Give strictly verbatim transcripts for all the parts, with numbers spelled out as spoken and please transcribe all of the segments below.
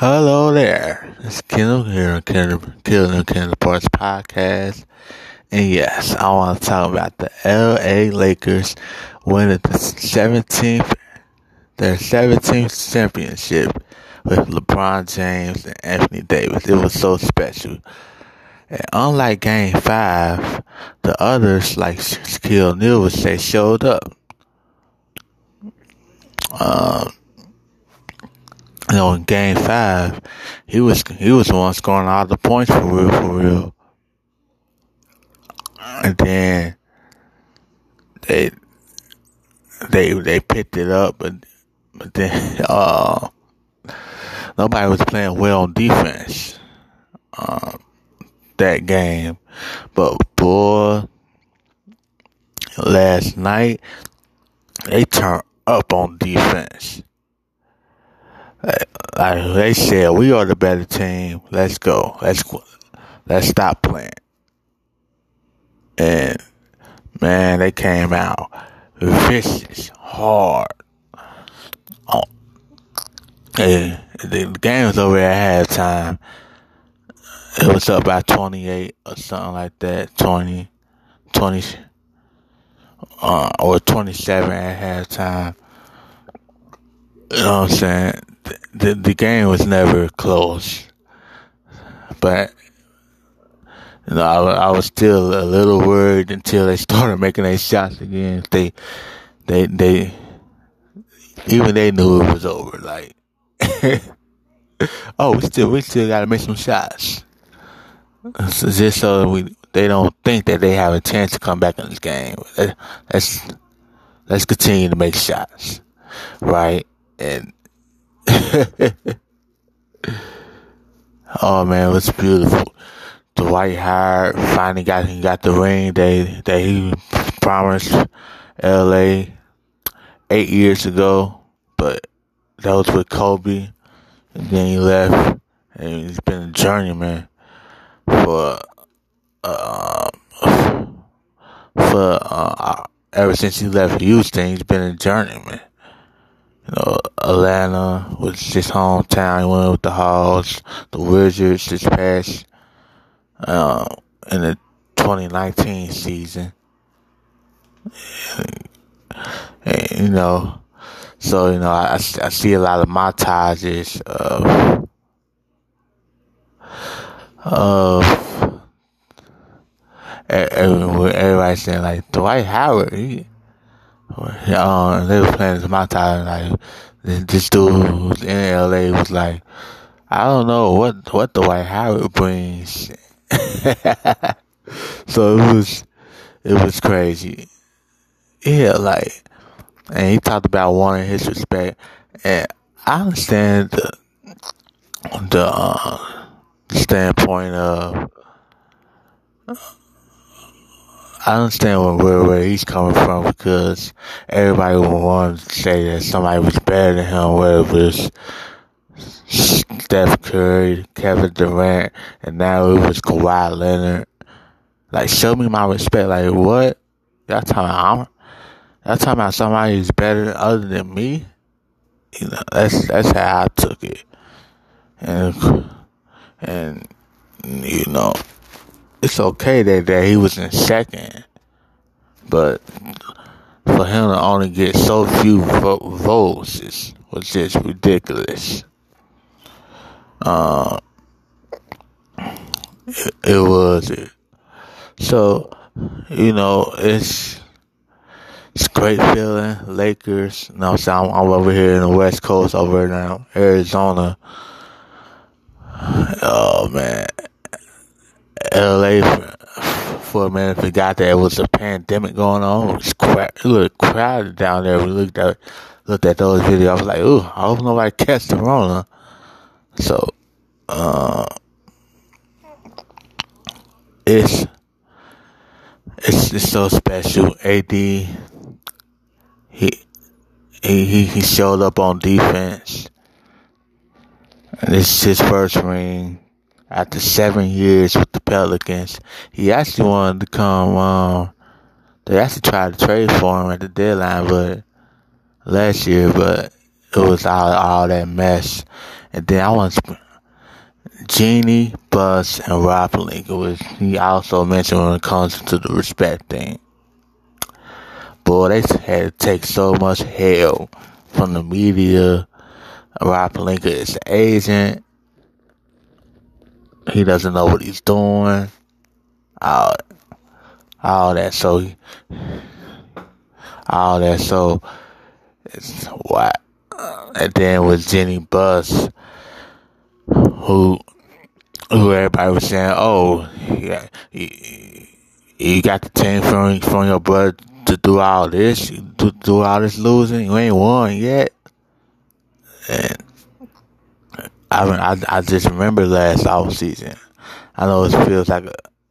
Hello there. It's Kendall here on Kendall, Kendall and Kendall Parts Podcast. And yes, I want to talk about the L A Lakers winning the seventeenth, their seventeenth championship with LeBron James and Anthony Davis. It was so special. And unlike Game five, the others, like Shaquille O'Neal would say, showed up. Um, You know, in Game Five, he was he was the one scoring all the points for real, for real. And then they they they picked it up, but but then uh nobody was playing well on defense uh, that game. But boy, last night they turned up on defense. Like they said, we are the better team. Let's go. Let's let's stop playing. And man, they came out vicious, hard. Oh, and the game was over at halftime. It was up by twenty-eight or something like that. twenty, twenty, uh, or twenty-seven at halftime. You know what I'm saying? The, the game was never close, but you know I, I was still a little worried until they started making their shots again. They, they, they, even they knew it was over. Like, oh, we still, we still got to make some shots, so just so we they don't think that they have a chance to come back in this game. Let's let's continue to make shots, right? And oh man, it was beautiful. Dwight Howard finally got he got the ring that that he promised L A eight years ago, but that was with Kobe, and then he left, and he's been a journeyman for uh for uh ever since he left Houston. He's been a journeyman. You know, Atlanta was his hometown. He went with the Hawks, the Wizards this past, uh, in the twenty nineteen season. And, and, you know, so, you know, I, I see a lot of montages of, of, everybody saying, like, Dwight Howard, he, Um, they were playing this montage, like this, this dude who's in L A was like, I don't know what what Dwight Howard brings. So it was it was crazy. Yeah, like, and he talked about wanting his respect, and I understand the the uh, standpoint of. I understand where, where he's coming from, because everybody would want to say that somebody was better than him, whether it was Steph Curry, Kevin Durant, and now it was Kawhi Leonard. Like, show me my respect. Like, what? Y'all talking about, y'all talking about somebody who's better other than me? You know, that's, that's how I took it. And, and, you know, it's okay that, that he was in second, but for him to only get so few vo- votes is, was just ridiculous. Uh, it, it was. So, you know, it's it's a great feeling. Lakers, you know, so I'm, I'm over here in the West Coast, over now, Arizona. Oh, man. L A for a minute forgot that it was a pandemic going on. It was cra- it looked crowded down there. We looked at looked at those videos. I was like, ooh, I hope nobody catch the Rona. So, uh, it's it's it's so special. A D, he he he showed up on defense. And this is his first ring. After seven years with the Pelicans, he actually wanted to come, um, they actually tried to trade for him at the deadline, but last year, but it was all all that mess. And then I want Jeanie Buss and Rob Pelinka, was he also mentioned when it comes to the respect thing. Boy, they had to take so much hell from the media. Rob Pelinka is the agent. He doesn't know what he's doing. All, all that. So, all that. So, it's what? And then with Jeanie Buss, who, who everybody was saying, oh, yeah, you, you got the team from from your brother to do all this, to do all this losing. You ain't won yet. And I mean, I, I just remember last off season. I know it feels like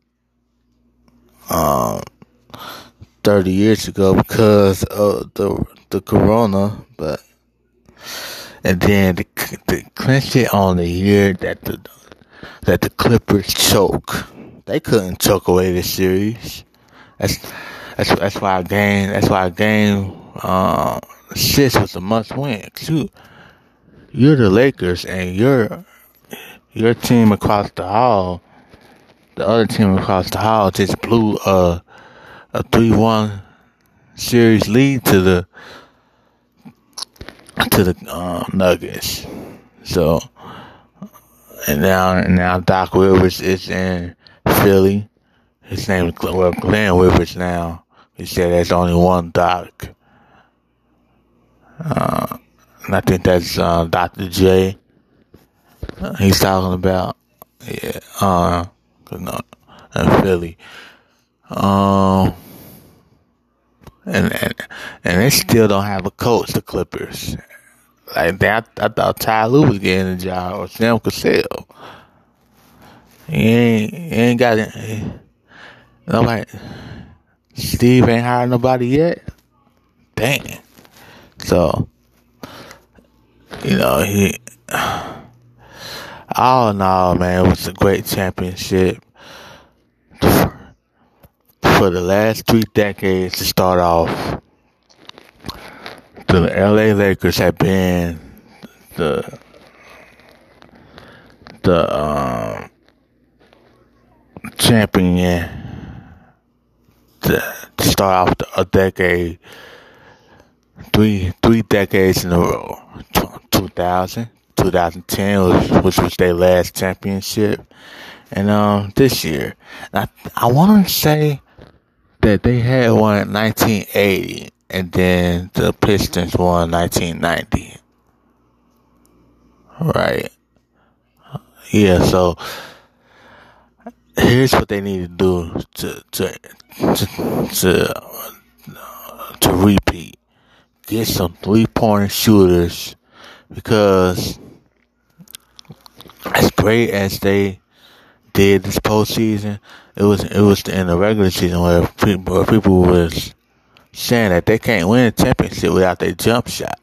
a, um thirty years ago because of the the corona, but and then the the clinch it on the year that the that the Clippers choke. They couldn't choke away this series. That's that's that's why a game that's why a game um six was a must win. Too. You're the Lakers, and your your team across the hall, the other team across the hall, just blew a a three one series lead to the to the um, Nuggets. So, and now and now Doc Rivers is in Philly. His name is well, Glenn Rivers now. He said there's only one Doc. Uh, and I think that's uh, Doctor J. Uh, he's talking about, yeah, uh, no, in Philly. Um, and, and and they still don't have a coach, the Clippers. Like that, I, I thought Ty Lue was getting the job, or Sam Cassell. He ain't, he ain't got it. He, nobody. Steve ain't hired nobody yet. Dang. So, you know, he. All in all, man, it was a great championship. For the last three decades to start off, the L A Lakers have been the the um, champion to start off a decade, three three decades in a row. two thousand, twenty ten, was, which was their last championship, and um, this year, I I want to say that they had one in nineteen eighty, and then the Pistons won nineteen ninety. Right. Yeah, so here's what they need to do to to to to, uh, to repeat. Get some three-point shooters, because as great as they did this postseason, it was it was in the regular season where people, where people was saying that they can't win a championship without their jump shot,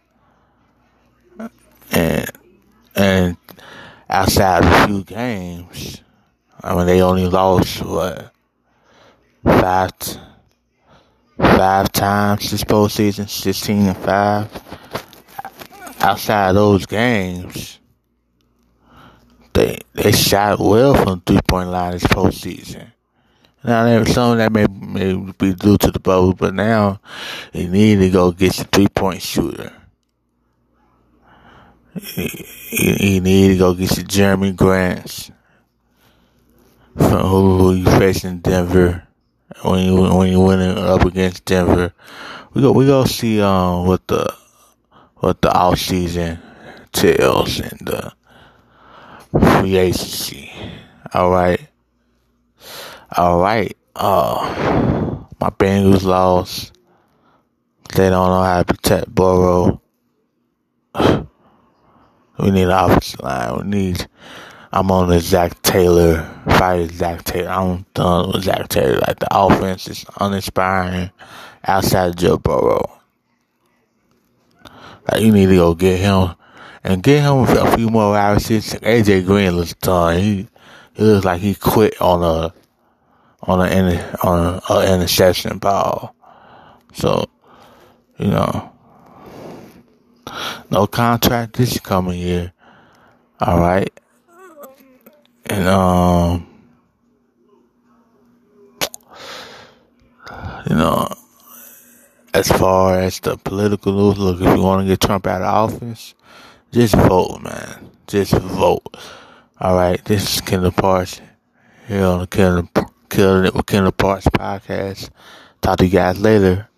and and outside of a few games, I mean they only lost what five five times this postseason, sixteen and five. Outside of those games, they they shot well from three point line this postseason. Now, some of that may, may be due to the bubble, but now you need to go get your three-point shooter. You, you need to go get your Jeremy Grants, from who, who you facing Denver when you when you winning up against Denver. We go we go see um what the what the off season tells and the free agency. All right. All right, uh, my Bengals lost. They don't know how to protect Burrow. We need an offensive line. We need. I'm on the Zach Taylor. Fight Zach Taylor. I'm done with Zach Taylor. Like, the offense is uninspiring outside of Joe Burrow. Like, you need to go get him and get him a few more wide receivers. A J Green looks done. He he looks like he quit on a. on an on an interception ball. So, you know, No contract this coming year. All right. And, um, you know, as far as the political news, look, if you want to get Trump out of office, just vote, man. Just vote. All right. This is Kendall Parks here on the Kendall, Killing It with Kendall Parks podcast. Talk to you guys later.